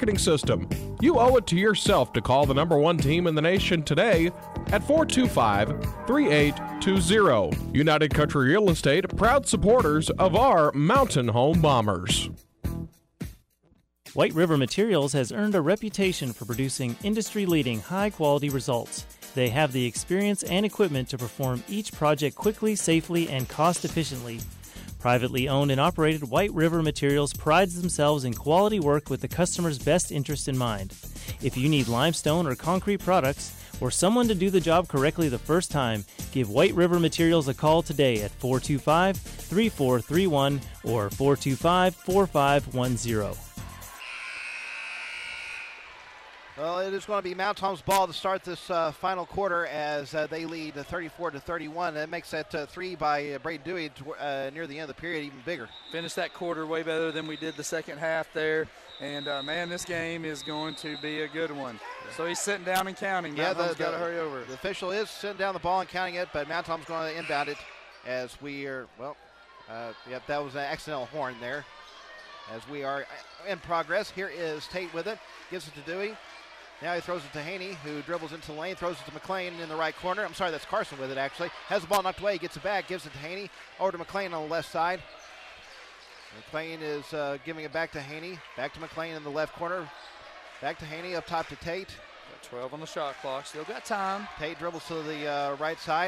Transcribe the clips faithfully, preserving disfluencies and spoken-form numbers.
marketing system. You owe it to yourself to call the number one team in the nation today at four two five, three eight two zero. United Country Real Estate, proud supporters of our Mountain Home Bombers. White River Materials has earned a reputation for producing industry-leading high-quality results. They have the experience and equipment to perform each project quickly, safely, and cost-efficiently. Privately owned and operated, White River Materials prides themselves in quality work with the customer's best interest in mind. If you need limestone or concrete products, or someone to do the job correctly the first time, give White River Materials a call today at four two five, three four three one or four two five, four five one zero. Well, it is going to be Mount Home's ball to start this uh, final quarter as uh, they lead thirty-four to thirty-one. That makes that uh, three by uh, Braden Dewey uh, near the end of the period even bigger. Finished that quarter way better than we did the second half there. And, uh, man, this game is going to be a good one. So he's sitting down and counting. Yeah, Mount the, Home's got to the, hurry over. The official is sitting down the ball and counting it, but Mount Home's going to inbound it as we are, well, uh, yep, that was an accidental horn there. As we are in progress, here is Tate with it, gives it to Dewey. Now he throws it to Haney, who dribbles into the lane, throws it to McLean in the right corner. I'm sorry, that's Carson with it, actually. Has the ball knocked away, gets it back, gives it to Haney. Over to McLean on the left side. McLean is uh, giving it back to Haney. Back to McLean in the left corner. Back to Haney, up top to Tate. Got twelve on the shot clock, still got time. Tate dribbles to the uh, right side.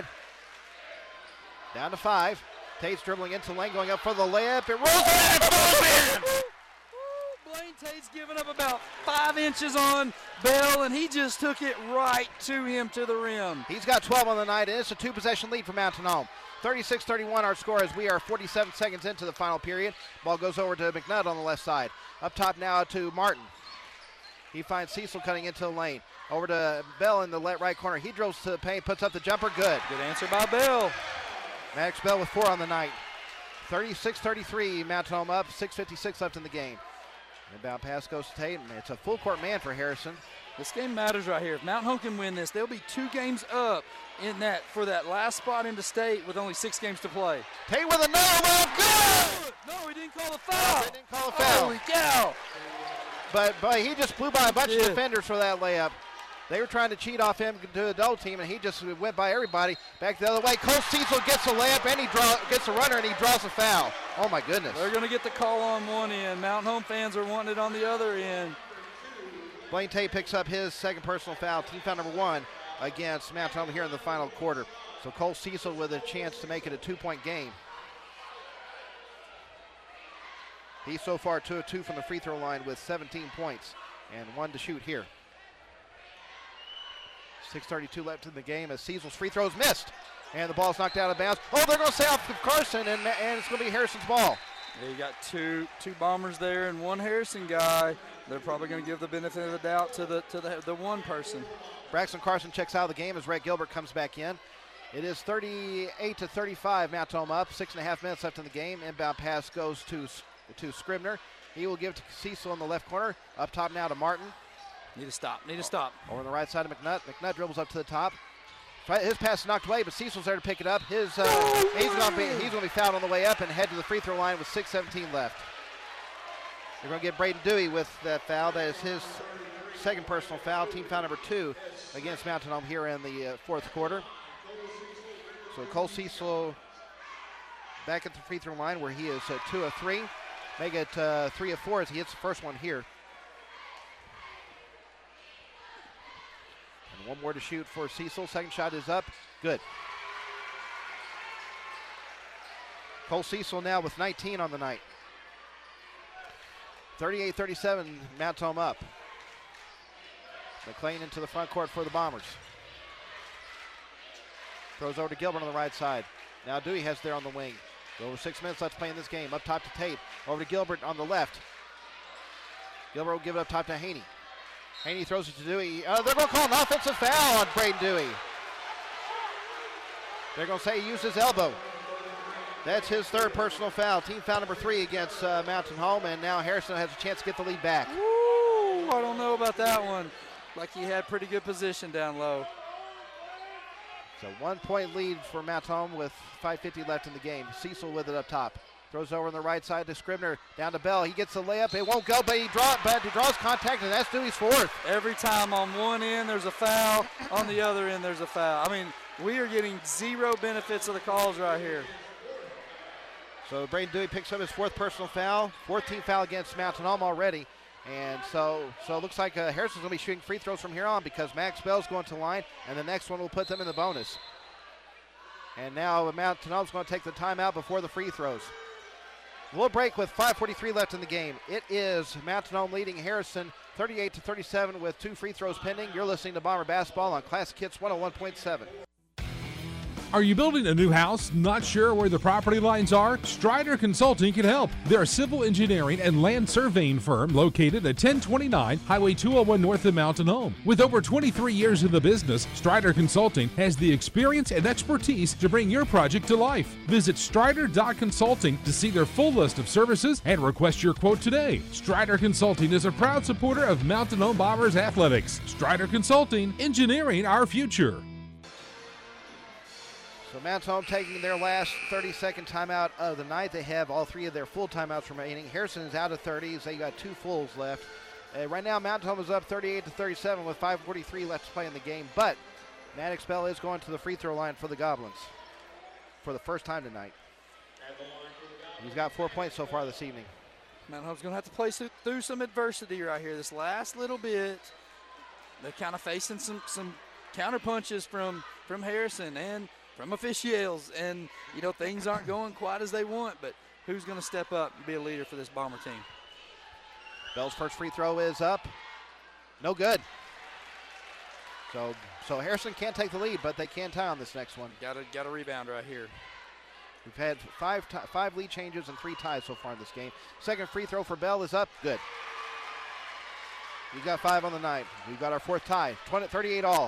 Down to five. Tate's dribbling into the lane, going up for the layup. It rolls in, it falls in! Blaine Tate's giving up about five inches on Bell, and he just took it right to him to the rim. He's got twelve on the night, and it's a two-possession lead for Mountain Home. thirty-six thirty-one our score as we are forty-seven seconds into the final period. Ball goes over to McNutt on the left side. Up top now to Martin. He finds Cecil cutting into the lane. Over to Bell in the right corner. He drills to the paint, puts up the jumper. Good. Good answer by Bell. Max Bell with four on the night. thirty-six thirty-three, Mountain Home up. six fifty-six left in the game. Inbound pass goes to Tate. It's a full court man for Harrison. This game matters right here. If Mountain Home can win this, they'll be two games up in that for that last spot into state with only six games to play. Tate with another one. Good! No, he didn't call a foul. No, he didn't call a foul. Holy cow. But, but he just blew by a bunch of defenders for that layup. They were trying to cheat off him to the double team, and he just went by everybody. Back the other way. Cole Cecil gets a layup, and he draw, gets a runner, and he draws a foul. Oh, my goodness. They're going to get the call on one end. Mountain Home fans are wanting it on the other end. Blaine Tate picks up his second personal foul, team foul number one against Mountain Home here in the final quarter. So Cole Cecil with a chance to make it a two-point game. He's so far two of two from the free throw line with seventeen points and one to shoot here. six thirty-two left in the game as Cecil's free throw is missed. And the ball's knocked out of bounds. Oh, they're going to say off of Carson, and, and it's going to be Harrison's ball. Yeah, you got two two Bombers there and one Harrison guy. They're probably going to give the benefit of the doubt to the to the, the one person. Braxton Carson checks out of the game as Rhett Gilbert comes back in. It is thirty-eight to thirty-five, Mount Home up. Six and a half minutes left in the game. Inbound pass goes to, to Scribner. He will give it to Cecil in the left corner. Up top now to Martin. Need to stop. Need to stop. Over on the right side of McNutt. McNutt dribbles up to the top. His pass is knocked away, but Cecil's there to pick it up. His uh, he's going to be he's going to be fouled on the way up and head to the free throw line with six seventeen left. They're going to get Braden Dewey with that foul. That is his second personal foul, team foul number two against Mountain Home here in the uh, fourth quarter. So Cole Cecil back at the free throw line where he is uh, two of three. Make it uh, three of four as he hits the first one here. One more to shoot for Cecil. Second shot is up. Good. Cole Cecil now with nineteen on the night. thirty-eight thirty-seven, Mount Home up. McLean into the front court for the Bombers. Throws over to Gilbert on the right side. Now Dewey has there on the wing. Over six minutes left to play in this game. Up top to Tate. Over to Gilbert on the left. Gilbert will give it up top to Haney. Haney throws it to Dewey. Uh, they're going to call an offensive foul on Braden Dewey. They're going to say he used his elbow. That's his third personal foul. Team foul number three against uh, Mountain Home, and now Harrison has a chance to get the lead back. Woo, I don't know about that one. Like he had pretty good position down low. So one-point lead for Mountain Home with five fifty left in the game. Cecil with it up top. Throws over on the right side to Scribner. Down to Bell. He gets the layup. It won't go, but he, draw, but he draws contact, and that's Dewey's fourth. Every time on one end there's a foul, on the other end there's a foul. I mean, we are getting zero benefits of the calls right here. So Braden Dewey picks up his fourth personal foul. fourteenth foul against Mountain Home already. And so so it looks like uh, Harrison's going to be shooting free throws from here on because Max Bell's going to the line, and the next one will put them in the bonus. And now Mountain Home's going to take the timeout before the free throws. We'll break with five forty-three left in the game. It is Mountain Home leading Harrison thirty-eight to thirty-seven with two free throws pending. You're listening to Bomber Basketball on Classic Hits one oh one point seven. Are you building a new house? Not sure where the property lines are? Strider Consulting can help. They're a civil engineering and land surveying firm located at ten twenty-nine Highway two oh one north of Mountain Home. With over twenty-three years in the business, Strider Consulting has the experience and expertise to bring your project to life. Visit strider dot consulting to see their full list of services and request your quote today. Strider Consulting is a proud supporter of Mountain Home Bombers athletics. Strider Consulting, engineering our future. So Mountain Home taking their last thirty-second timeout of the night. They have all three of their full timeouts remaining. Harrison is out of thirties. They got two fulls left. Uh, right now, Mountain Home is up thirty-eight to thirty-seven with five forty-three left to play in the game. But Maddox Bell is going to the free throw line for the Goblins for the first time tonight. He's got four points so far this evening. Mountain Home's going to have to play through some adversity right here. This last little bit, they're kind of facing some some counter punches from from Harrison and from officials, and, you know, things aren't going quite as they want, but who's going to step up and be a leader for this Bomber team? Bell's first free throw is up. No good. So so Harrison can't take the lead, but they can tie on this next one. Got a, got a rebound right here. We've had five t- five lead changes and three ties so far in this game. Second free throw for Bell is up. Good. We've got five on the night. We've got our fourth tie. twenty, thirty-eight all.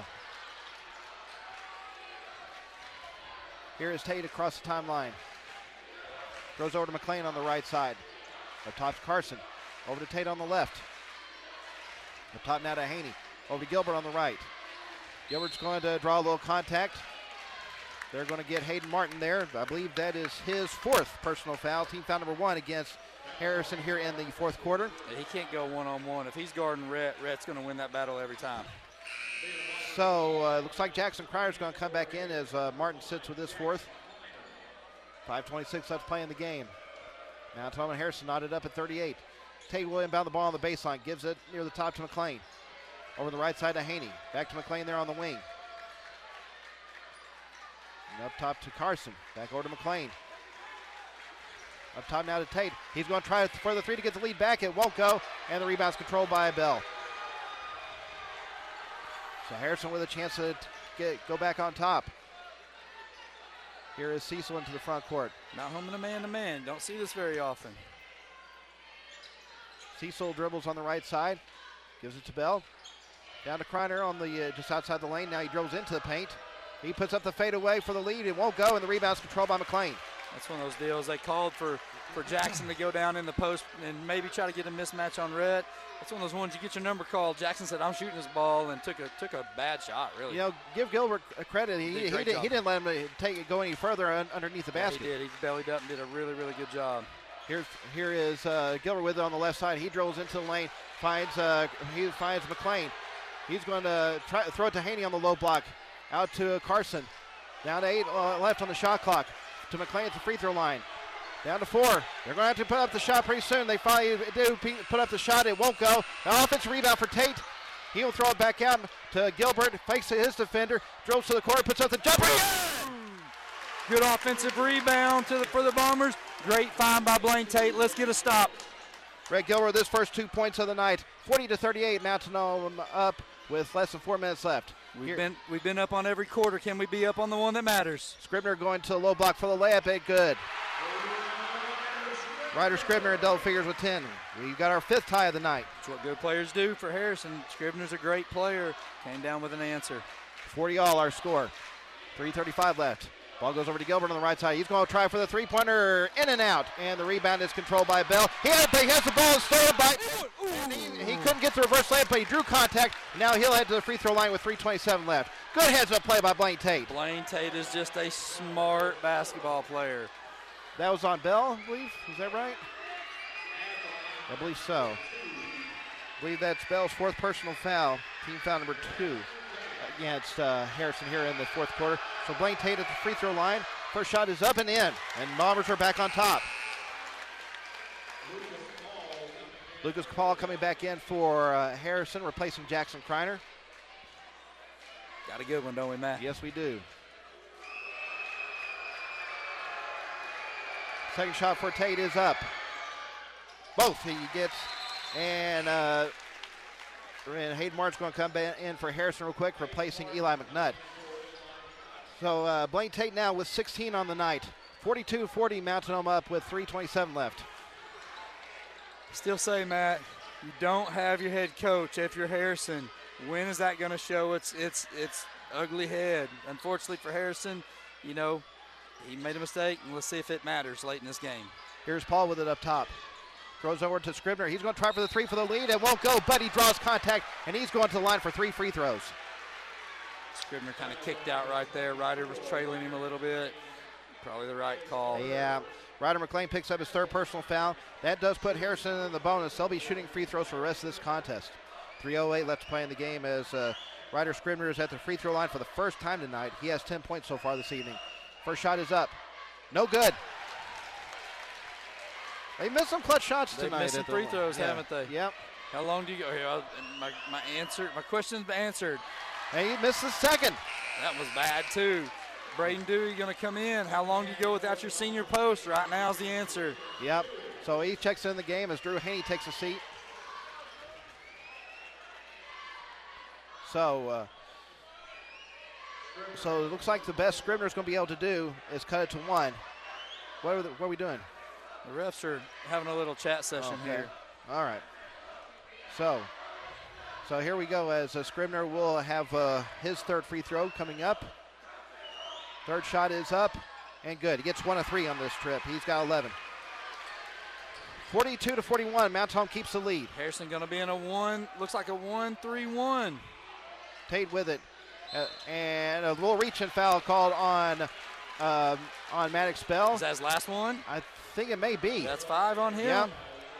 Here is Tate across the timeline. Throws over to McLean on the right side. Up top to Carson. Over to Tate on the left. Up top now to Haney. Over to Gilbert on the right. Gilbert's going to draw a little contact. They're going to get Hayden Martin there. I believe that is his fourth personal foul. Team foul number one against Harrison here in the fourth quarter. He can't go one-on-one. If he's guarding Rhett, Rhett's going to win that battle every time. So uh, looks like Jackson Cryer's going to come back in as uh, Martin sits with his fourth. five twenty-six left to play in the game. Now Tom and Harrison knotted up at thirty-eight. Tate will inbound the ball on the baseline. Gives it near the top to McLean. Over the right side to Haney. Back to McLean there on the wing. And up top to Carson. Back over to McLean. Up top now to Tate. He's going to try for the three to get the lead back. It won't go. And the rebound's controlled by Bell. So Harrison with a chance to get, go back on top. Here is Cecil into the front court. Not home in a man-to-man. Don't see this very often. Cecil dribbles on the right side. Gives it to Bell. Down to Kreiner on the uh, just outside the lane. Now he dribbles into the paint. He puts up the fadeaway for the lead. It won't go, and the rebound's controlled by McLean. That's one of those deals. They called for, for Jackson to go down in the post and maybe try to get a mismatch on Rhett. That's one of those ones you get your number called. Jackson said, I'm shooting this ball, and took a took a bad shot, really. You know, give Gilbert a credit. He, he, did, he didn't let him take it go any further un, underneath the basket. Yeah, he did. He bellied up and did a really, really good job. Here's, here is uh, Gilbert with it on the left side. He dribbles into the lane, finds uh, he finds McLean. He's going to try, throw it to Haney on the low block. Out to Carson. Down to eight uh, left on the shot clock. To McLean at the free throw line. Down to four. They're going to have to put up the shot pretty soon. They finally do put up the shot. It won't go. An offensive rebound for Tate. He'll throw it back out to Gilbert. Fakes his defender. Drills to the court. Puts up the jumper. Good offensive rebound to the, for the Bombers. Great find by Blaine Tate. Let's get a stop. Red Gilbert with his first two points of the night. forty to thirty-eight. Mountain Home up with less than four minutes left. We've been, we've been up on every quarter. Can we be up on the one that matters? Scribner going to the low block for the layup. Ain't good. Ryder Scribner in double figures with ten. We've got our fifth tie of the night. That's what good players do for Harrison. Scribner's a great player. Came down with an answer. forty all our score. three thirty-five left. Ball goes over to Gilbert on the right side. He's going to try for the three-pointer. In and out. And the rebound is controlled by Bell. He has, he has the ball stolen by... And he, he couldn't get the reverse layup, but he drew contact. Now he'll head to the free throw line with three twenty-seven left. Good heads-up play by Blaine Tate. Blaine Tate is just a smart basketball player. That was on Bell, I believe. Is that right? I believe so. I believe that's Bell's fourth personal foul. Team foul number two against uh, Harrison here in the fourth quarter. So Blaine Tate at the free throw line. First shot is up and in, and Bombers are back on top. Lucas Paul coming back in for uh, Harrison, replacing Jackson Kreiner. Got a good one, don't we, Matt? Yes, we do. Second shot for Tate is up. Both he gets, and, uh, and Hayden Martin's going to come in for Harrison real quick, replacing Eli McNutt. So uh, Blaine Tate now with sixteen on the night. forty-two forty, Mountain Home up with three twenty-seven left. Still say, Matt, you don't have your head coach if you're Harrison. When is that going to show its its its ugly head? Unfortunately for Harrison, you know, he made a mistake, and let's see if it matters late in this game. Here's Paul with it up top. Throws over to Scribner. He's going to try for the three for the lead. It won't go, but he draws contact, and he's going to the line for three free throws. Scribner kind of kicked out right there. Ryder was trailing him a little bit. Probably the right call. Yeah. Ryder McLean picks up his third personal foul. That does put Harrison in the bonus. They'll be shooting free throws for the rest of this contest. three oh eight left to play in the game as uh, Ryder Scribner is at the free throw line for the first time tonight. He has ten points so far this evening. First shot is up. No good. They missed some clutch shots They've tonight. missed some free throws, yeah. haven't they? Yep. How long do you go here? My, my answer, my question's answered. And he missed the second. That was bad too. Braden Dewey going to come in. How long do you go without your senior post? Right now is the answer. Yep. So he checks in the game as Drew Haney takes a seat. So, uh, so it looks like the best Scribner's going to be able to do is cut it to one. What are, the, what are we doing? The refs are having a little chat session Okay. here. All right. So, so here we go as uh, Scribner will have uh, his third free throw coming up. Third shot is up and good. He gets one of three on this trip. He's got eleven. forty-two to forty-one. Mount Home keeps the lead. Harrison going to be in a one. Looks like a one three one. Tate with it, uh, and a little reach-in foul called on um, on Maddox Bell. Is that his last one? I think it may be. That's five on him. Yep.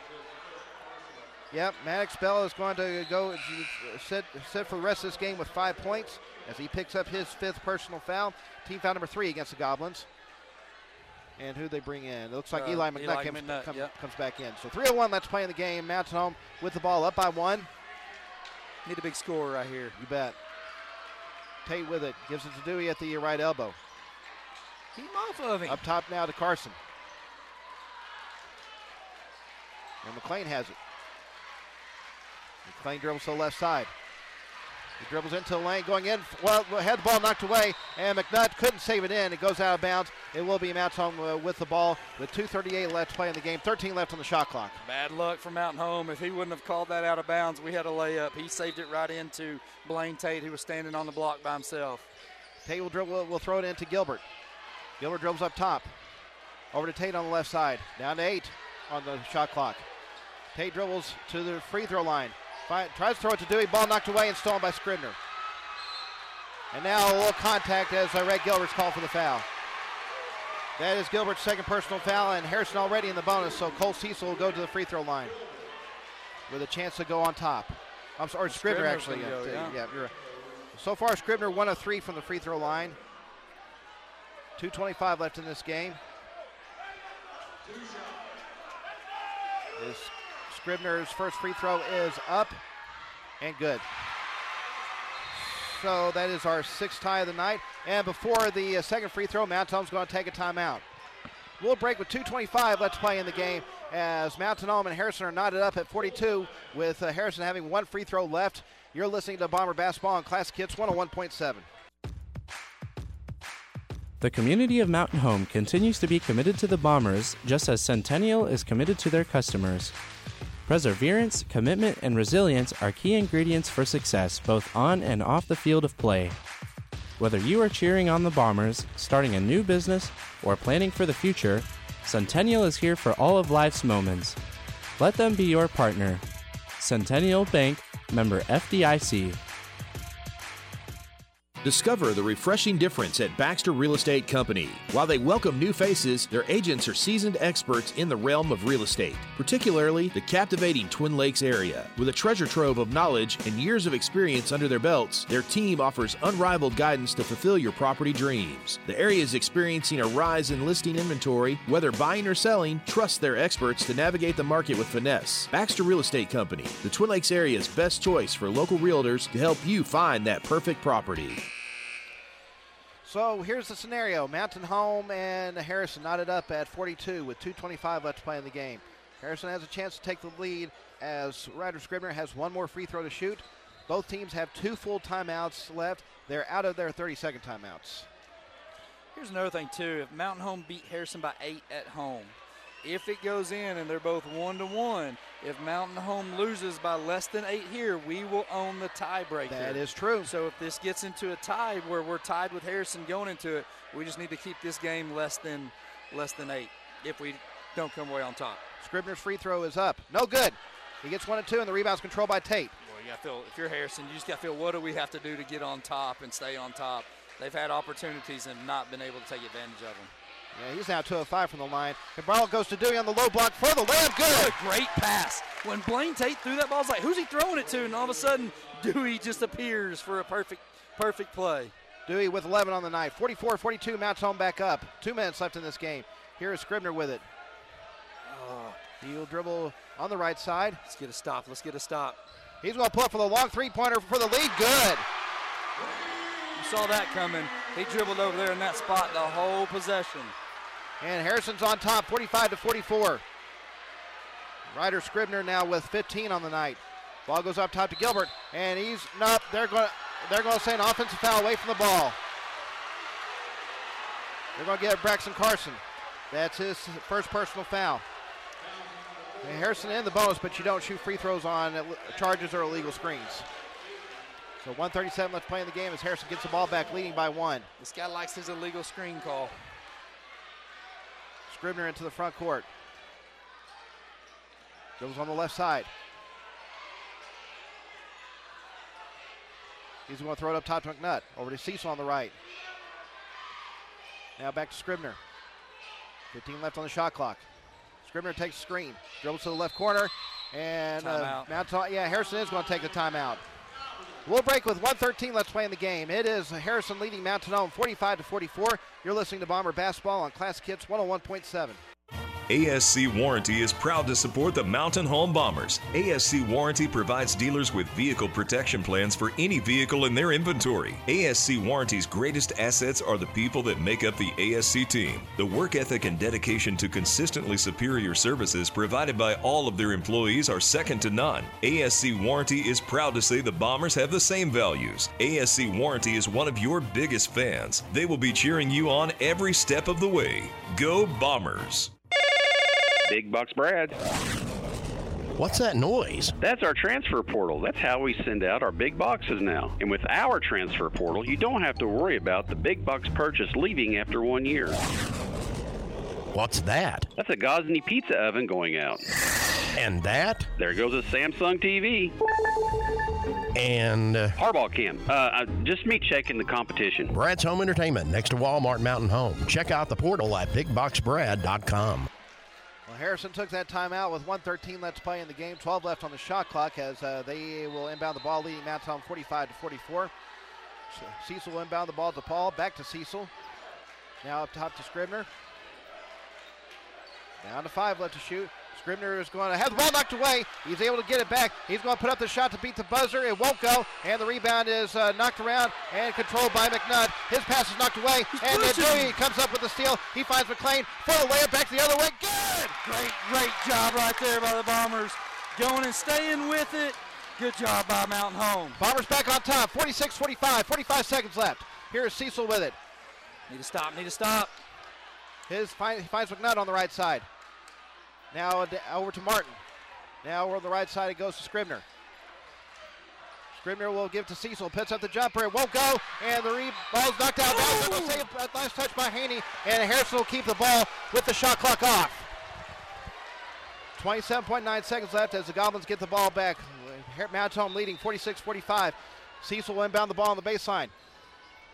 Yep. Maddox Bell is going to go sit sit for the rest of this game with five points as he picks up his fifth personal foul. Team foul number three against the Goblins. And who they bring in? It looks like Uh, Eli McNutt, Eli comes, McNutt, come, yep. comes back in. So three oh one, let's play in the game. Mountain Home with the ball up by one. Need a big score right here. You bet. Tate with it. Gives it to Dewey at the right elbow. Keep him off of him. Up top now to Carson. And McLean has it. McLean dribbles to the left side. He dribbles into the lane, going in. Well, had the ball knocked away, and McNutt couldn't save it in. It goes out of bounds. It will be Mountain Home uh, with the ball with two thirty-eight left to play in the game. thirteen left on the shot clock. Bad luck for Mountain Home. If he wouldn't have called that out of bounds, we had a layup. He saved it right into Blaine Tate, who was standing on the block by himself. Tate will dribble, will throw it into Gilbert. Gilbert dribbles up top. Over to Tate on the left side. Down to eight on the shot clock. Tate dribbles to the free throw line. Fight, tries to throw it to Dewey. Ball knocked away and stolen by Scribner. And now a little contact as uh, Red Gilbert's called for the foul. That is Gilbert's second personal foul, and Harrison already in the bonus, so Cole Cecil will go to the free throw line with a chance to go on top. I'm sorry, Scribner Scribner's actually. gonna go, yeah, yeah. yeah, you're right. So far, Scribner one of three from the free throw line. two twenty-five left in this game. Is Scribner's first free throw is up and good. So that is our sixth tie of the night. And before the uh, second free throw, Mountain Home's going to take a timeout. We'll break with two twenty-five left to play in the game as Mountain Home and Harrison are knotted up at forty-two with uh, Harrison having one free throw left. You're listening to Bomber Basketball on Classic Hits one oh one point seven. The community of Mountain Home continues to be committed to the Bombers, just as Centennial is committed to their customers. Perseverance, commitment, and resilience are key ingredients for success both on and off the field of play. Whether you are cheering on the Bombers, starting a new business, or planning for the future, Centennial is here for all of life's moments. Let them be your partner. Centennial Bank, member F D I C. Discover the refreshing difference at Baxter Real Estate Company. While they welcome new faces, their agents are seasoned experts in the realm of real estate, particularly the captivating Twin Lakes area. With a treasure trove of knowledge and years of experience under their belts, their team offers unrivaled guidance to fulfill your property dreams. The area is experiencing a rise in listing inventory. Whether buying or selling, trust their experts to navigate the market with finesse. Baxter Real Estate Company, the Twin Lakes area's best choice for local realtors to help you find that perfect property. So here's the scenario. Mountain Home and Harrison knotted up at forty-two with two twenty-five left to play in the game. Harrison has a chance to take the lead as Ryder Scribner has one more free throw to shoot. Both teams have two full timeouts left. They're out of their thirty-second timeouts. Here's another thing, too. If Mountain Home beat Harrison by eight at home, if it goes in and they're both one to one, if Mountain Home loses by less than eight here, we will own the tiebreaker. That is true. So if this gets into a tie where we're tied with Harrison going into it, we just need to keep this game less than less than eight if we don't come away on top. Scribner's free throw is up. No good. He gets one and two, and the rebound's controlled by Tate. Well, you got to feel, if you're Harrison, you just got to feel, what do we have to do to get on top and stay on top? They've had opportunities and not been able to take advantage of them. Yeah, he's now two of five from the line. And ball goes to Dewey on the low block for the layup. Good. What a great pass. When Blaine Tate threw that ball, I was like, who's he throwing it to? And all of a sudden, Dewey just appears for a perfect, perfect play. Dewey with eleven on the night. forty-four forty-two, Mounts Home back up. Two minutes left in this game. Here is Scribner with it. Oh. He'll dribble on the right side. Let's get a stop. Let's get a stop. He's going to pull up for the long three-pointer for the lead. Good. You saw that coming. He dribbled over there in that spot the whole possession. And Harrison's on top, forty-five to forty-four. Ryder Scribner now with fifteen on the night. Ball goes up top to Gilbert, and he's not. They're going. They're going to say an offensive foul away from the ball. They're going to get Braxton Carson. That's his first personal foul. And Harrison in the bonus, but you don't shoot free throws on charges or illegal screens. So one thirty-seven left to play in the game as Harrison gets the ball back, leading by one. This guy likes his illegal screen call. Scribner into the front court. Goes on the left side. He's going to throw it up top to McNutt. Over to Cecil on the right. Now back to Scribner. fifteen left on the shot clock. Scribner takes the screen. Dribbles to the left corner. And uh, Mount, yeah, Harrison is going to take the timeout. We'll break with one thirteen left to play in the game. It is Harrison leading Mountain Home forty-five to forty-four. You're listening to Bomber Basketball on Classic Hits one oh one point seven. A S C Warranty is proud to support the Mountain Home Bombers. A S C Warranty provides dealers with vehicle protection plans for any vehicle in their inventory. A S C Warranty's greatest assets are the people that make up the A S C team. The work ethic and dedication to consistently superior services provided by all of their employees are second to none. A S C Warranty is proud to say the Bombers have the same values. A S C Warranty is one of your biggest fans. They will be cheering you on every step of the way. Go Bombers! Big Bucks Brad. What's that noise? That's our transfer portal. That's how we send out our big boxes now. And with our transfer portal, you don't have to worry about the big bucks purchase leaving after one year. What's that? That's a Gosney pizza oven going out. And that? There goes a Samsung T V. And... Uh, Hardball cam. Uh, uh, just me checking the competition. Brad's Home Entertainment next to Walmart Mountain Home. Check out the portal at big box brad dot com. Well, Harrison took that timeout with one thirteen left to play in the game. twelve left on the shot clock as uh, they will inbound the ball, leading Mountain Home forty-five to forty-four. Cecil will inbound the ball to Paul. Back to Cecil. Now up top to Scribner. Down to five left to shoot. Scribner is going to have the ball knocked away. He's able to get it back. He's going to put up the shot to beat the buzzer. It won't go. And the rebound is uh, knocked around and controlled by McNutt. His pass is knocked away. He's and then Dewey comes up with the steal. He finds McLean for the layup back the other way. Good! Great, great job right there by the Bombers. Going and staying with it. Good job by Mountain Home. Bombers back on top. forty-six forty-five. forty-five seconds left. Here is Cecil with it. Need to stop. Need to stop. His find, he finds McNutt on the right side. Now over to Martin. Now over on the right side it goes to Scribner. Scribner will give to Cecil. Pits up the jumper. It won't go. And the re- ball's knocked out. Now save a nice touch by Haney. And Harrison will keep the ball with the shot clock off. twenty-seven point nine seconds left as the Goblins get the ball back. Mountain Home leading forty-six forty-five. Cecil will inbound the ball on the baseline.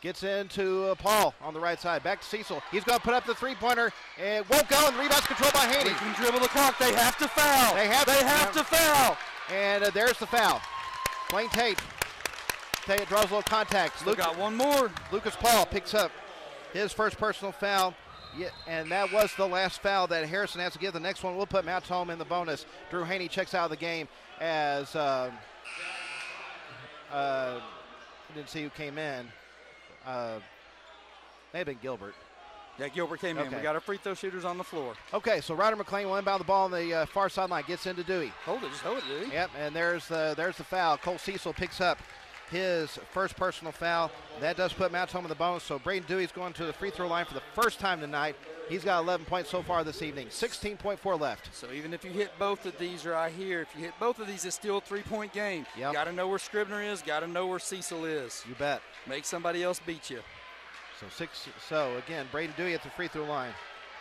Gets into uh, Paul on the right side. Back to Cecil. He's going to put up the three-pointer. It won't go, and the rebound's controlled by Haney. They can dribble the clock. They have to foul. They have, they to, have to foul. And uh, there's the foul. Blaine Tate. Tate draws a little contact. Still got one more. Lucas Paul picks up his first personal foul. Yeah, and that was the last foul that Harrison has to give. The next one will put Mount Home in the bonus. Drew Haney checks out of the game as uh, uh, I didn't see who came in. Uh, may have been Gilbert. Yeah, Gilbert came okay. in. We got our free throw shooters on the floor. Okay, so Ryder McLean will inbound the ball on the uh, far sideline. Gets into Dewey. Hold it, just hold it, Dewey. Yep, and there's the there's the foul. Cole Cecil picks up his first personal foul. That does put Mount Home in the bonus. So Braden Dewey's going to the free throw line for the first time tonight. He's got eleven points so far this evening. sixteen point four left. So even if you hit both of these right here, if you hit both of these, it's still a three-point game. Yep. Got to know where Scribner is. Got to know where Cecil is. You bet. Make somebody else beat you. So six. So again, Braden Dewey at the free throw line.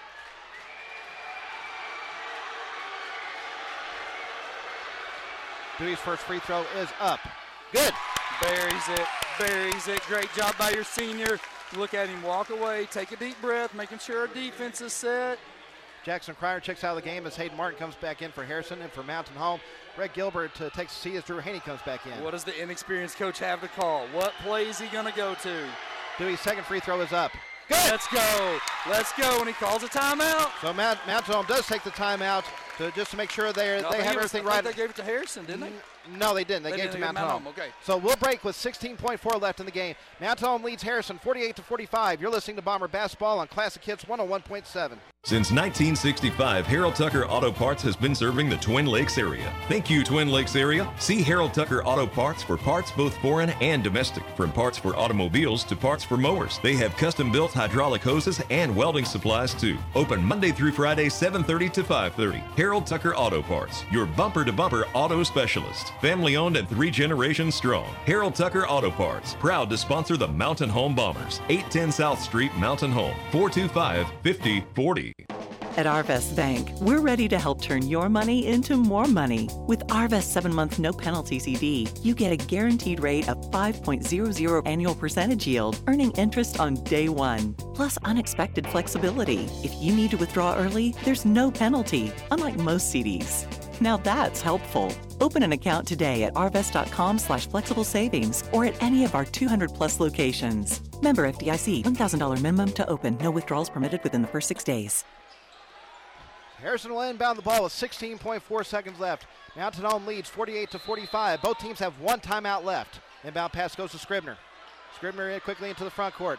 Dewey's first free throw is up. Good. Buries it. Buries it. Great job by your senior. Look at him walk away, take a deep breath, making sure our defense is set. Jackson Cryer checks out of the game as Hayden Martin comes back in for Harrison and for Mountain Home. Greg Gilbert uh, takes a seat as Drew Haney comes back in. What does the inexperienced coach have to call? What play is he going to go to? Dewey's second free throw is up. Good. Let's go. Let's go. And he calls a timeout. So Mount, Mountain Home does take the timeout to just to make sure they no, they have was, everything I right. They gave it to Harrison, didn't they? No, they didn't. They, they gave didn't. it to Mountain Home. Home. Okay. So we'll break with sixteen point four left in the game. Mountain Home leads Harrison forty-eight to forty-five. You're listening to Bomber Basketball on Classic Hits one oh one point seven. Since nineteen sixty-five, Harold Tucker Auto Parts has been serving the Twin Lakes area. Thank you, Twin Lakes area. See Harold Tucker Auto Parts for parts both foreign and domestic. From parts for automobiles to parts for mowers. They have custom-built hydraulic hoses and welding supplies too. Open Monday through Friday, seven thirty to five thirty. Harold Tucker Auto Parts, your bumper-to-bumper auto specialist. Family-owned and three generations strong. Harold Tucker Auto Parts, proud to sponsor the Mountain Home Bombers. eight ten South Street, Mountain Home, four two five, five oh four oh. At Arvest Bank, we're ready to help turn your money into more money. With Arvest seven-month no-penalty C D, you get a guaranteed rate of five point zero zero annual percentage yield, earning interest on day one. Plus unexpected flexibility. If you need to withdraw early, there's no penalty, unlike most C Ds. Now that's helpful. Open an account today at arvest.com slash flexible savings or at any of our two hundred plus locations. Member F D I C, one thousand dollars minimum to open. No withdrawals permitted within the first six days. Harrison will inbound the ball with sixteen point four seconds left. Mountain Home leads forty-eight to forty-five. Both teams have one timeout left. Inbound pass goes to Scribner. Scribner in quickly into the front court.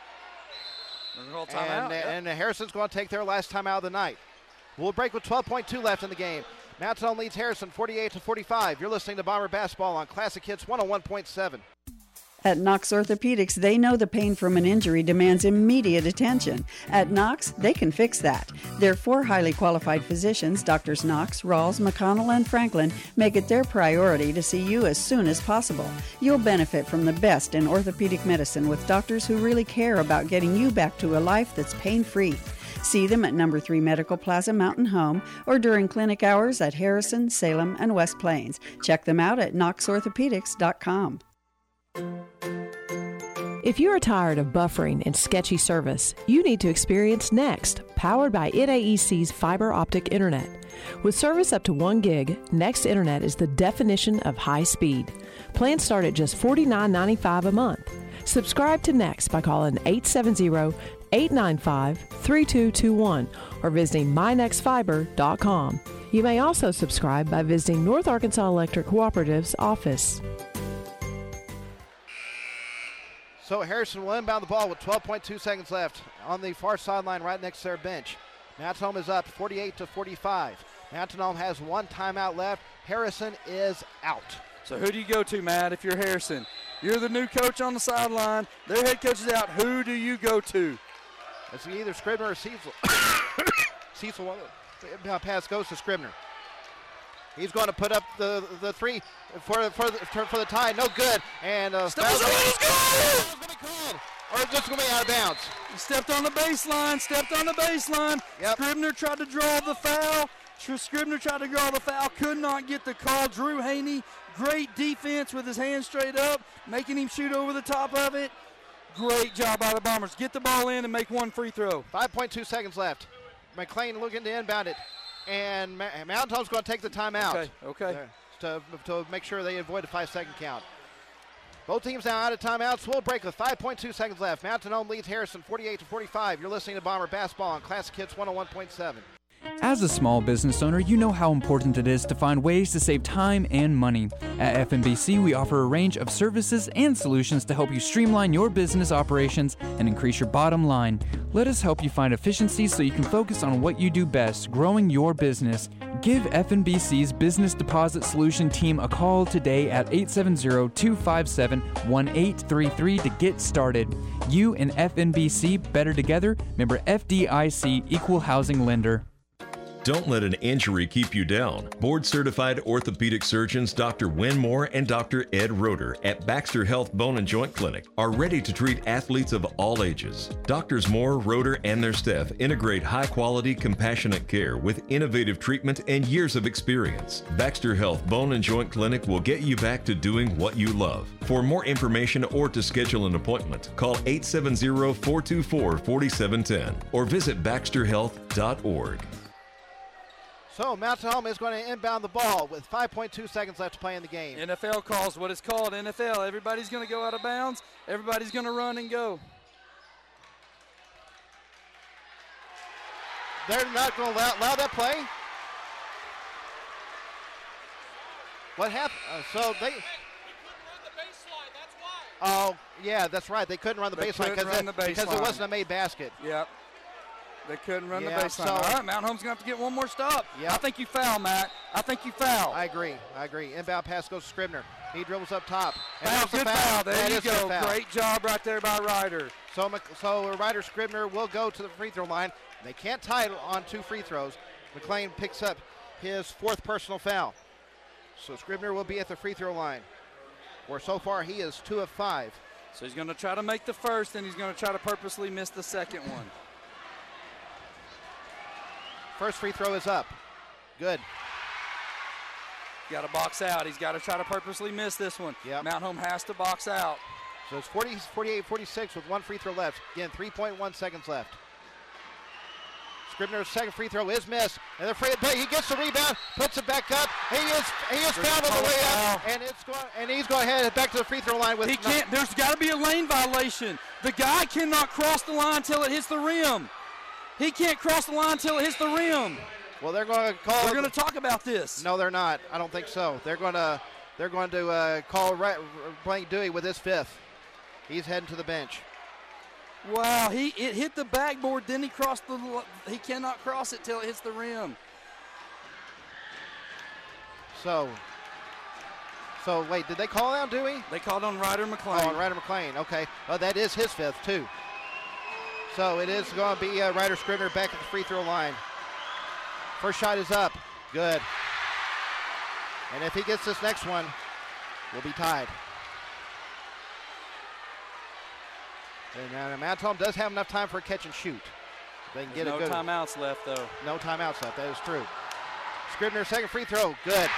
And, yeah. and Harrison's going to take their last timeout of the night. We'll break with twelve point two left in the game. Mountain Home leads Harrison forty-eight to forty-five. You're listening to Bomber Basketball on Classic Hits one oh one point seven. At Knox Orthopedics, they know the pain from an injury demands immediate attention. At Knox, they can fix that. Their four highly qualified physicians, Doctors Knox, Rawls, McConnell, and Franklin, make it their priority to see you as soon as possible. You'll benefit from the best in orthopedic medicine with doctors who really care about getting you back to a life that's pain-free. See them at number three Medical Plaza Mountain Home or during clinic hours at Harrison, Salem, and West Plains. Check them out at knox orthopedics dot com. If you are tired of buffering and sketchy service, you need to experience Next, powered by N A E C's fiber optic internet. With service up to one gig, Next Internet is the definition of high speed. Plans start at just forty-nine ninety-five a month. Subscribe to Next by calling eight seven zero, eight nine five, three two two one or visiting my next fiber dot com. You may also subscribe by visiting North Arkansas Electric Cooperative's office. So Harrison will inbound the ball with twelve point two seconds left on the far sideline right next to their bench. Mountain Home is up forty-eight to forty-five. Mountain Home has one timeout left. Harrison is out. So who do you go to, Matt, if you're Harrison? You're the new coach on the sideline. Their head coach is out. Who do you go to? It's either Scribner or Cecil. Cecil, uh, pass goes to Scribner. He's going to put up the the three for for the, for the tie. No good. And uh, foul's going to be called, or it's just going to be out of bounds. He stepped on the baseline. Stepped on the baseline. Yep. Scribner tried to draw the foul. Scribner tried to draw the foul. Could not get the call. Drew Haney, great defense with his hands straight up, making him shoot over the top of it. Great job by the Bombers. Get the ball in and make one free throw. five point two seconds left. McLean looking to inbound it. And Ma- Mountain Home's going to take the timeout. Okay, okay. To, to make sure they avoid a five-second count. Both teams now out of timeouts. We'll break with five point two seconds left. Mountain Home leads Harrison forty-eight to forty-five. You're listening to Bomber Basketball on Classic Hits one oh one point seven. As a small business owner, you know how important it is to find ways to save time and money. At F N B C, we offer a range of services and solutions to help you streamline your business operations and increase your bottom line. Let us help you find efficiencies so you can focus on what you do best, growing your business. Give F N B C's Business Deposit Solution team a call today at eight seven zero, two five seven, one eight three three to get started. You and F N B C, better together. Member F D I C, Equal Housing Lender. Don't let an injury keep you down. Board-certified orthopedic surgeons Doctor Win Moore and Doctor Ed Roeder at Baxter Health Bone and Joint Clinic are ready to treat athletes of all ages. Doctors Moore, Roeder, and their staff integrate high-quality, compassionate care with innovative treatment and years of experience. Baxter Health Bone and Joint Clinic will get you back to doing what you love. For more information or to schedule an appointment, call eight seven zero, four two four, four seven one zero or visit baxter health dot org. So Mountain Home is going to inbound the ball with five point two seconds left to play in the game. N F L calls what it's called N F L. Everybody's going to go out of bounds. Everybody's going to run and go. They're not going to allow, allow that play. What happened? Uh, so they. Oh, yeah, that's right. They couldn't run the They baseline couldn't run it, the baseline. because it wasn't a made basket. Yep. They couldn't run Yeah, the baseline. so- All right, Mount Home's going to have to get one more stop. Yep. I think you foul, Matt. I think you foul. I agree. I agree. Inbound pass goes to Scribner. He dribbles up top. And Foul, there's the good foul. There That you is the go. foul. Great job right there by Ryder. So, Mc- so Ryder Scribner will go to the free throw line. They can't tie it on two free throws. McLean picks up his fourth personal foul. So Scribner will be at the free throw line, where so far he is two of five. So he's going to try to make the first, and he's going to try to purposely miss the second one. First free throw is up. Good. Got to box out. He's got to try to purposely miss this one. Yep. Mount Home has to box out. So it's forty, forty-eight forty-six with one free throw left. Again, three point one seconds left. Scribner's second free throw is missed. And the free, but he gets the rebound, puts it back up. He is he is fouled on the way up, and it's going and he's going ahead back to the free throw line with. He can't. There's got to be a lane violation. The guy cannot cross the line until it hits the rim. He can't cross the line until it hits the rim. Well, they're going to call. We're going to talk about this. No, they're not. I don't think so. They're going to they're going to uh, call right, Blank Dewey with his fifth. He's heading to the bench. Wow, he it hit the backboard, then he crossed the. He cannot cross it till it hits the rim. So, so wait, did they call out Dewey? They called on Ryder McLean. Oh, on Ryder McLean. Okay, well that is his fifth too. So it is going to be uh, Ryder Scribner back at the free throw line. First shot is up. Good. And if he gets this next one, we'll be tied. And uh, Mount Home does have enough time for a catch and shoot. They can There's get no a good. timeouts left, though. No timeouts left. That is true. Scribner, second free throw. Good.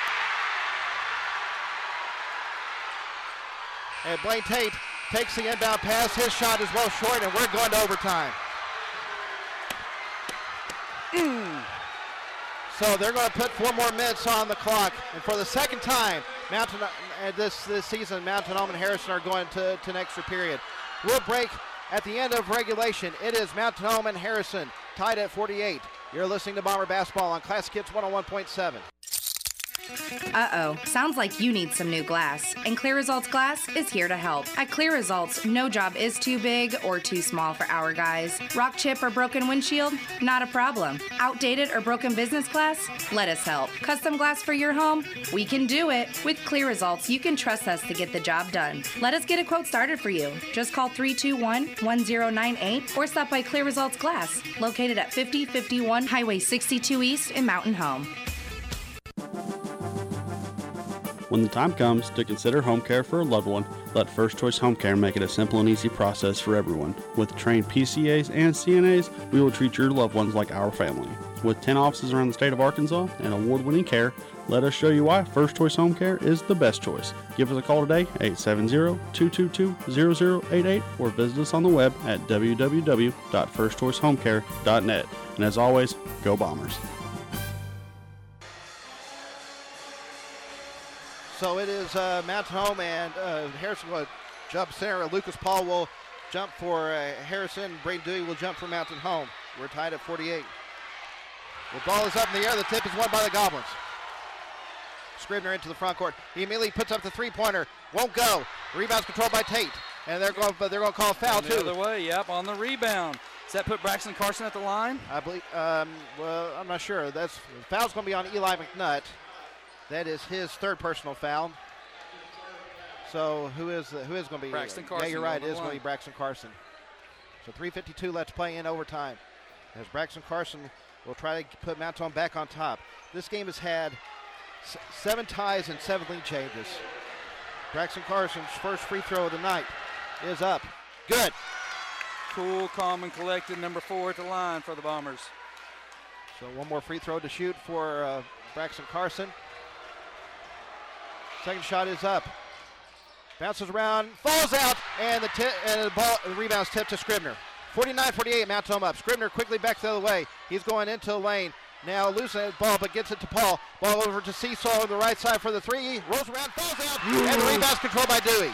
And Blaine Tate takes the inbound pass. His shot is well short, and we're going to overtime. Mm. So they're going to put four more minutes on the clock. And for the second time, Mountain uh, this this season, Mountain Home and Harrison are going to, to an extra period. We'll break at the end of regulation. It is Mountain Home and Harrison tied at forty-eight. You're listening to Bomber Basketball on Classic Hits one oh one point seven. Uh-oh, sounds like you need some new glass, and Clear Results Glass is here to help. At Clear Results, no job is too big or too small for our guys. Rock chip or broken windshield? Not a problem. Outdated or broken business glass? Let us help. Custom glass for your home? We can do it. With Clear Results, you can trust us to get the job done. Let us get a quote started for you. Just call three two one, one zero nine eight or stop by Clear Results Glass, located at fifty fifty-one Highway sixty-two East in Mountain Home. When the time comes to consider home care for a loved one, let First Choice Home Care make it a simple and easy process for everyone. With trained P C As and C N As, we will treat your loved ones like our family. With ten offices around the state of Arkansas and award-winning care, let us show you why First Choice Home Care is the best choice. Give us a call today, eight seven zero, two two two, zero zero eight eight, or visit us on the web at w w w dot first choice home care dot net. And as always, go Bombers. So it is uh, Mountain Home and uh, Harrison will jump center. Lucas Paul will jump for uh, Harrison. Braden Dewey will jump for Mountain Home. We're tied at forty-eight. The ball is up in the air. The tip is won by the Goblins. Scribner into the front court. He immediately puts up the three-pointer. Won't go. The rebound's controlled by Tate. And they're going, but they're going to call a foul, the too. The other way, yep, on the rebound. Does that put Braxton Carson at the line? I believe, um, well, I'm not sure. That's the foul's going to be on Eli McNutt. That is his third personal foul. So who is who is going to be? Braxton Carson. Yeah, you're right. It is one. going to be Braxton Carson. So three fifty-two left to play in overtime. As Braxton Carson will try to put Mountain Home back on top. This game has had s- seven ties and seven lead changes. Braxton Carson's first free throw of the night is up. Good. Cool, calm, and collected. Number four at the line for the Bombers. So one more free throw to shoot for uh, Braxton Carson. Second shot is up. Bounces around, falls out, and the, t- and the ball, the rebound's tipped to Scribner. forty-nine forty-eight, Mountain Home up. Scribner quickly back the other way. He's going into the lane. Now losing the ball, but gets it to Paul. Ball over to Cecil on the right side for the three. Rolls around, falls out, and the rebound's controlled by Dewey.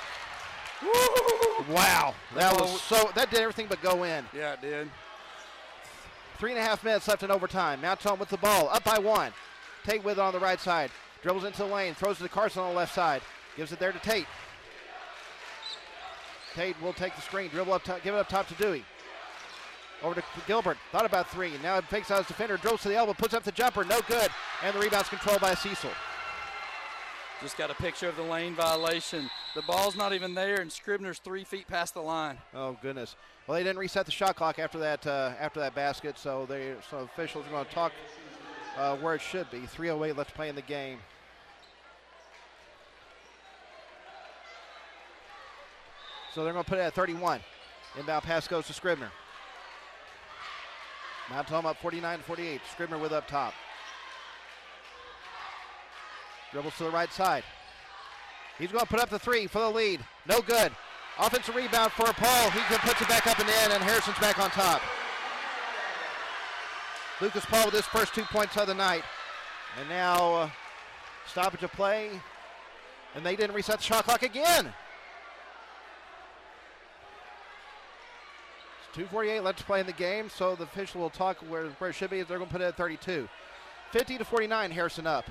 Wow, that was so. That did everything but go in. Yeah, it did. Three and a half minutes left in overtime. Mountain Home with the ball, up by one. Tate with it on the right side. Dribbles into the lane, throws it to Carson on the left side. Gives it there to Tate. Tate will take the screen, dribble up top, give it up top to Dewey. Over to Gilbert, thought about three. Now it fakes out his defender, dribbles to the elbow, puts up the jumper, no good. And the rebound's controlled by Cecil. Just got a picture of the lane violation. The ball's not even there, and Scribner's three feet past the line. Oh goodness! Well, they didn't reset the shot clock after that uh, after that basket, so they so officials are going to talk uh, where it should be. three oh eight left to play in the game. So they're going to put it at thirty-one. Inbound pass goes to Scribner. Mountain Home up forty-nine to forty-eight. Scribner with up top. Dribbles to the right side. He's going to put up the three for the lead. No good. Offensive rebound for Paul. He can puts it back up and in, and Harrison's back on top. Lucas Paul with his first two points of the night. And now uh, stoppage of play. And they didn't reset the shot clock again. It's two forty-eight left to play in the game, so the official will talk where, where it should be. They're going to put it at thirty-two. fifty to forty-nine, Harrison up.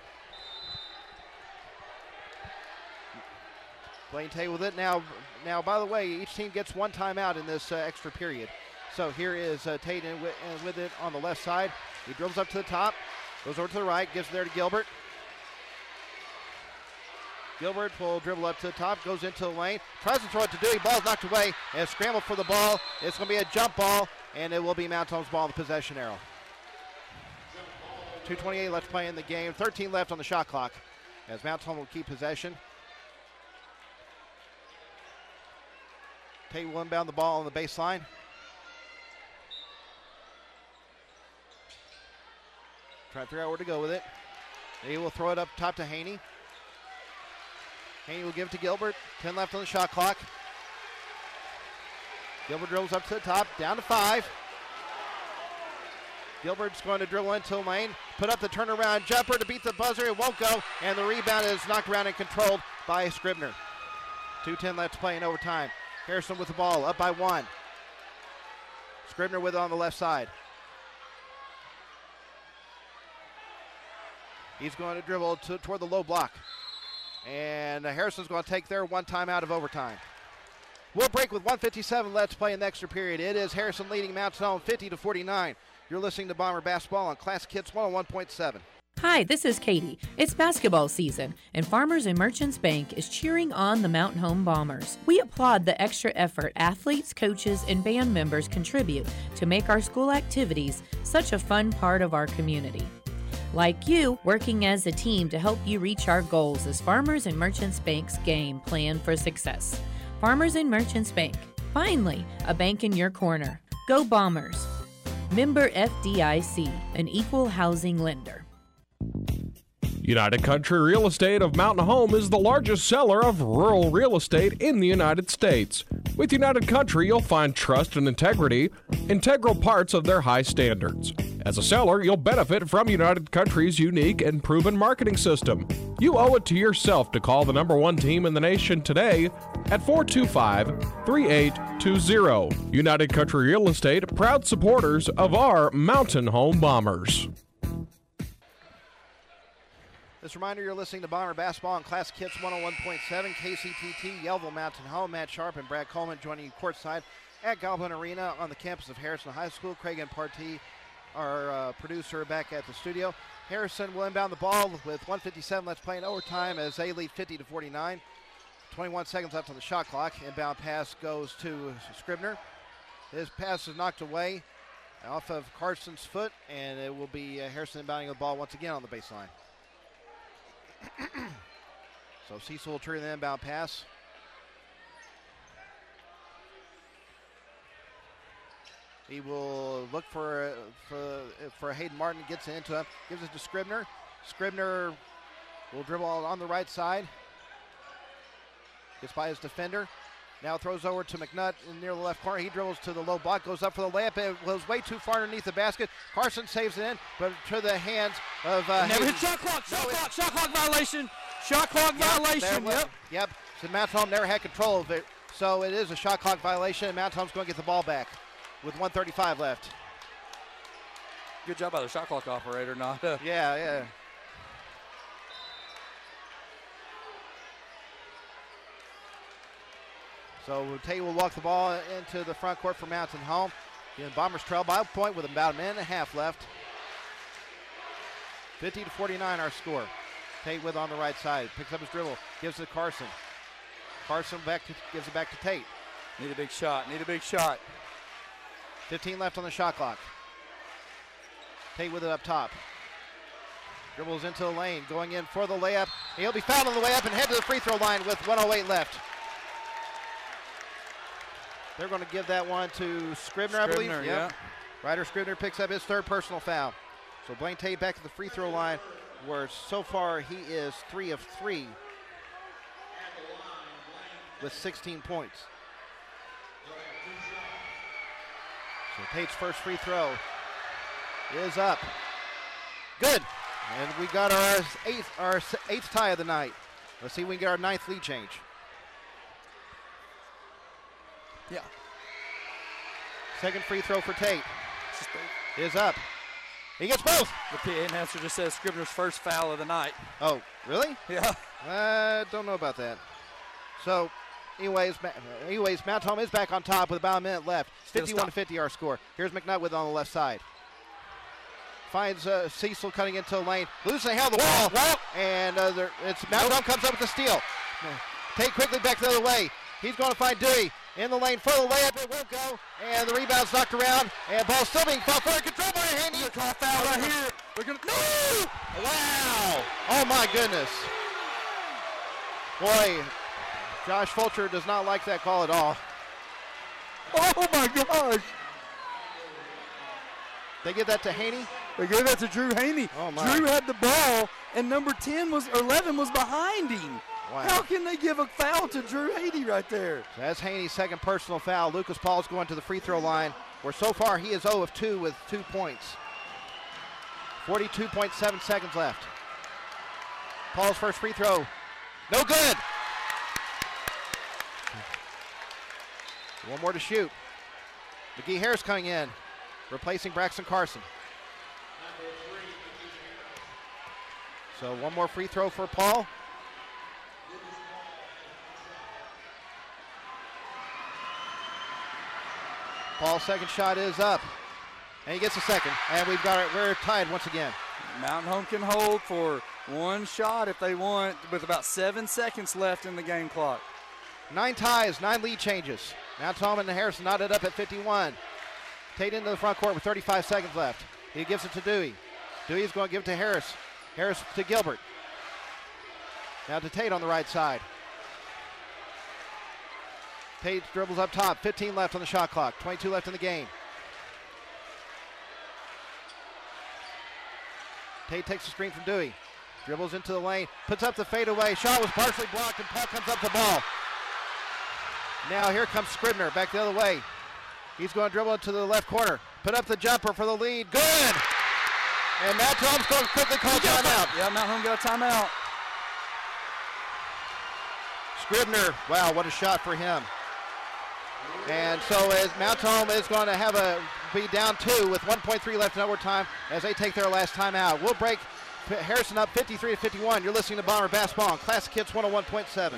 Blaine Tate with it. Now, now, by the way, each team gets one timeout in this uh, extra period. So here is uh, Tate in with, in with it on the left side. He dribbles up to the top, goes over to the right, gives it there to Gilbert. Gilbert will dribble up to the top, goes into the lane, tries to throw it to Dewey. Ball's knocked away, and scramble for the ball. It's going to be a jump ball, and it will be Mountain Home's ball in the possession arrow. two twenty-eight left to play in the game. thirteen left on the shot clock as Mountain Home will keep possession. Tate will inbound the ball on the baseline. Try to figure out where to go with it. He will throw it up top to Haney. Haney will give it to Gilbert. ten left on the shot clock. Gilbert dribbles up to the top, down to five. Gilbert's going to dribble into the lane, put up the turnaround jumper to beat the buzzer. It won't go, and the rebound is knocked around and controlled by Scribner. two ten left to play in overtime. Harrison with the ball, up by one. Scribner with it on the left side. He's going to dribble to, toward the low block. And Harrison's going to take their one time out of overtime. We'll break with one fifty-seven left to play in the extra period. It is Harrison leading Mountain Home fifty to forty-nine. You're listening to Bomber Basketball on Classic Hits one oh one point seven. Hi, this is Katie. It's basketball season, and Farmers and Merchants Bank is cheering on the Mountain Home Bombers. We applaud the extra effort athletes, coaches, and band members contribute to make our school activities such a fun part of our community. Like you, working as a team to help you reach our goals is Farmers and Merchants Bank's game plan for success. Farmers and Merchants Bank. Finally, a bank in your corner. Go Bombers. Member F D I C, an equal housing lender. United Country Real Estate of Mountain Home is the largest seller of rural real estate in the United States. With United Country, you'll find trust and integrity, integral parts of their high standards. As a seller, you'll benefit from United Country's unique and proven marketing system. You owe it to yourself to call the number one team in the nation today at four two five, three eight two zero. United Country Real Estate, proud supporters of our Mountain Home Bombers. This reminder, you're listening to Bomber Basketball on Classic Hits one oh one point seven, K C T T, Yellville Mountain Home. Matt Sharp and Brad Coleman joining you courtside at Goblin Arena on the campus of Harrison High School. Craig and Partee, our uh, producer, back at the studio. Harrison will inbound the ball with one fifty-seven left playing overtime as they lead fifty to forty-nine. twenty-one seconds left on the shot clock. Inbound pass goes to Scribner. His pass is knocked away off of Carson's foot, and it will be uh, Harrison inbounding the ball once again on the baseline. So Cecil will trigger the inbound pass. He will look for for for Hayden Martin. Gets it into him. Gives it to Scribner. Scribner will dribble on the right side. Gets by his defender. Now throws over to McNutt in near the left corner. He dribbles to the low block, goes up for the layup. It was way too far underneath the basket. Carson saves it in, but to the hands of uh, Never Hayden. hit shot clock, shot clock, shot clock violation. Shot clock Yep, violation, there- yep. Yep, so Mount Home never had control of it. So it is a shot clock violation, and Mount Home's going to get the ball back with one thirty-five left. Good job by the shot clock operator, not uh, Yeah, yeah. So Tate will walk the ball into the front court for Mountain Home. The Bombers trail by a point with about a minute and a half left. fifty to forty-nine our score. Tate with on the right side. Picks up his dribble. Gives it to Carson. Carson back to, gives it back to Tate. Need a big shot. Need a big shot. fifteen left on the shot clock. Tate with it up top. Dribbles into the lane. Going in for the layup. He'll be fouled on the way up and head to the free throw line with one oh eight left. They're going to give that one to Scribner, I believe. Scribner, Yep. yeah. Ryder Scribner picks up his third personal foul. So Blaine Tate back to the free throw line, where so far he is three of three with sixteen points. So Tate's first free throw is up. Good. And we got our eighth, our eighth tie of the night. Let's see if we can get our ninth lead change. Yeah. Second free throw for Tate is up. He gets both. The P A announcer just says Scribner's first foul of the night. Oh, really? Yeah. I uh, don't know about that. So, anyways, anyways, Mount Home is back on top with about a minute left. fifty-one to fifty our score. Here's McNutt with it on the left side. Finds uh, Cecil cutting into the lane. Losing the hell of the wall. Wall. And uh, there, it's Mount Home comes up with the steal. Tate quickly back the other way. He's going to find Dewey in the lane for the layup. It won't go. And the rebound's knocked around. And ball still being fought for. Control by Handy. Call foul right here. We're gonna, no! Wow! Oh my goodness. Boy, Josh Fulcher does not like that call at all. Oh my gosh! They give that to Haney. They gave that to Drew Haney. Oh my. Drew had the ball, and number ten was or eleven was behind him. Wow. How can they give a foul to Drew Haney right there? So that's Haney's second personal foul. Lucas Paul's going to the free throw line, where so far he is zero of two with two points. forty-two point seven seconds left. Paul's first free throw. No good. One more to shoot. McGee Harris coming in, replacing Braxton Carson. So one more free throw for Paul. Paul's second shot is up. And he gets a second. And we've got it. We're tied once again. Mountain Home can hold for one shot if they want, with about seven seconds left in the game clock. Nine ties, nine lead changes. Now Tolman and Harrison knotted up at fifty-one. Tate into the front court with thirty-five seconds left. He gives it to Dewey. Dewey's going to give it to Harris. Harris to Gilbert. Now to Tate on the right side. Tate dribbles up top. fifteen left on the shot clock. twenty-two left in the game. Tate takes the screen from Dewey. Dribbles into the lane. Puts up the fadeaway. Shot was partially blocked, and Paul comes up the ball. Now here comes Scribner back the other way. He's going to dribble into the left corner. Put up the jumper for the lead. Good! And Mount Holmes going to quickly call timeout. Yeah, Mount Holmes got a timeout. Scribner, wow, what a shot for him. And so as Mount Holmes is going to have a be down two with one point three left in overtime as they take their last timeout. We'll break Harrison up fifty-three to fifty-one. You're listening to Bomber Basketball on Classic Hits one oh one point seven.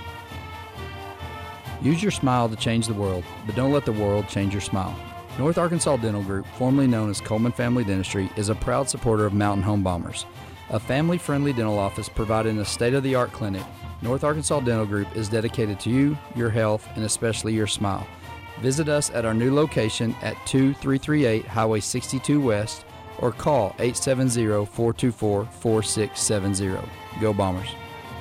Use your smile to change the world, but don't let the world change your smile. North Arkansas Dental Group, formerly known as Coleman Family Dentistry, is a proud supporter of Mountain Home Bombers. A family-friendly dental office providing a state-of-the-art clinic, North Arkansas Dental Group is dedicated to you, your health, and especially your smile. Visit us at our new location at two three three eight Highway sixty-two West or call eight seven zero, four two four, four six seven zero. Go Bombers.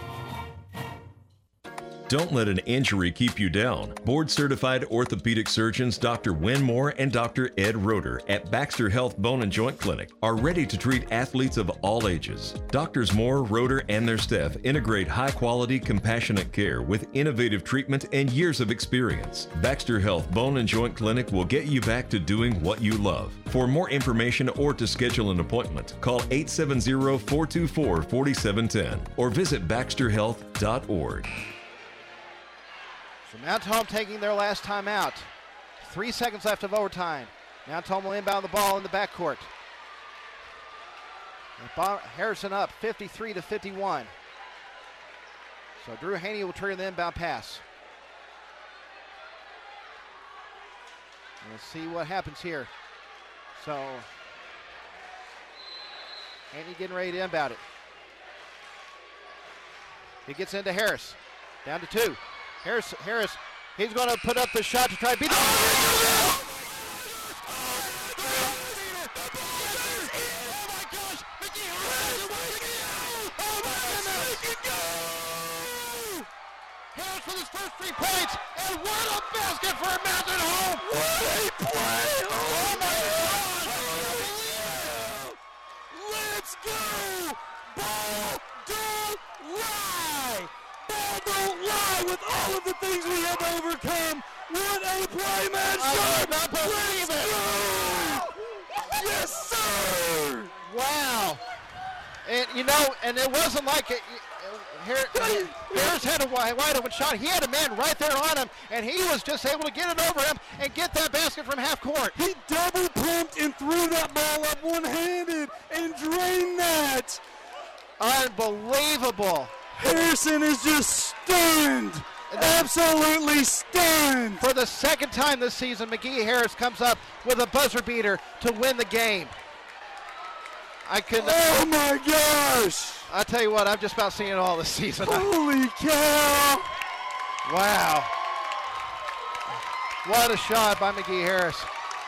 Don't let an injury keep you down. Board-certified orthopedic surgeons Doctor Win Moore and Doctor Ed Roeder at Baxter Health Bone and Joint Clinic are ready to treat athletes of all ages. Doctors Moore, Roeder, and their staff integrate high-quality, compassionate care with innovative treatment and years of experience. Baxter Health Bone and Joint Clinic will get you back to doing what you love. For more information or to schedule an appointment, call eight seven zero, four two four, four seven one zero or visit baxter health dot org. So Mount Holm taking their last time out. Three seconds left of overtime. Mount Holm will inbound the ball in the backcourt. Harrison up fifty-three to fifty-one. So Drew Haney will trigger the inbound pass. Let's see what happens here. So Haney getting ready to inbound it. He gets into Harris. Down to two. Harris, Harris, he's going to put up the shot to try to beat the oh, Harris with his first three points, and what a basket for Mountain Home! What a play! Oh my God! Let's go! Ball don't lie! Ball don't lie with all of the things we have overcome. What a play, man! I cannot believe it! Yes, sir! Wow. And, you know, and it wasn't like it. Harris had a wide, wide open shot. He had a man right there on him, and he was just able to get it over him and get that basket from half court. He double pumped and threw that ball up one-handed and drained that. Unbelievable. Harrison is just stunned. Absolutely stunned. For the second time this season, McGee Harris comes up with a buzzer beater to win the game. I could. Oh my gosh! I tell you what, I've just about seen it all this season. Holy cow! Wow! What a shot by McGee Harris.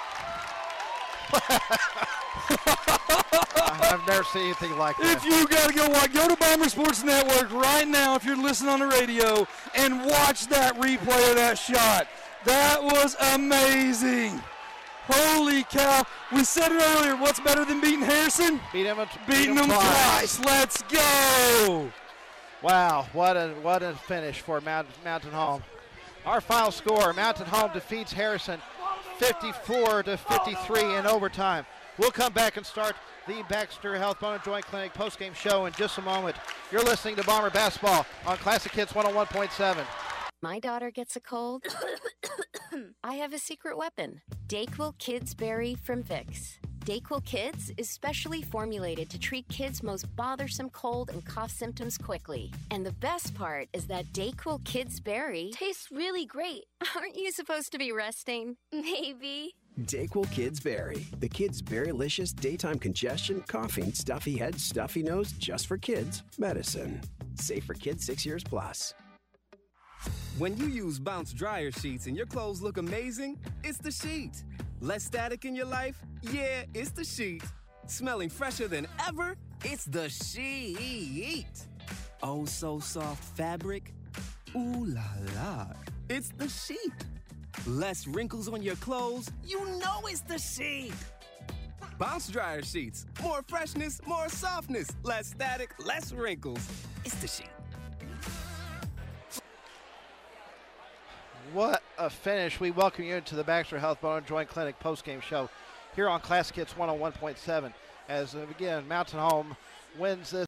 I've never seen anything like that. If you gotta go watch, go to Bomber Sports Network right now if you're listening on the radio and watch that replay of that shot. That was amazing. Holy cow. We said it earlier, what's better than beating Harrison? Beat him, beating him twice. twice. Let's go. Wow, what a what a finish for Mount, Mountain Home. Our final score, Mountain Home defeats Harrison fifty-four to fifty-three in overtime. We'll come back and start the Baxter Health Bone and Joint Clinic postgame show in just a moment. You're listening to Bomber Basketball on Classic Hits one oh one point seven. My daughter gets a cold. I have a secret weapon. Dayquil Kids Berry from Vicks. Dayquil Kids is specially formulated to treat kids' most bothersome cold and cough symptoms quickly. And the best part is that Dayquil Kids Berry tastes really great. Aren't you supposed to be resting? Maybe. Dayquil Kids Berry. The kids' berrylicious daytime congestion, coughing, stuffy head, stuffy nose, just for kids medicine. Safe for kids six years plus. When you use Bounce dryer sheets and your clothes look amazing, it's the sheet. Less static in your life? Yeah, it's the sheet. Smelling fresher than ever? It's the Sheet. Oh, so soft fabric. Ooh la la. It's the Sheet. Less wrinkles on your clothes. You know it's the Sheet. Bounce dryer sheets. More freshness, more softness. Less static, less wrinkles. It's the Sheet. What a finish. We welcome you into the Baxter Health Bone Joint Clinic postgame show here on Classic Hits one oh one point seven. As, uh, again, Mountain Home wins this.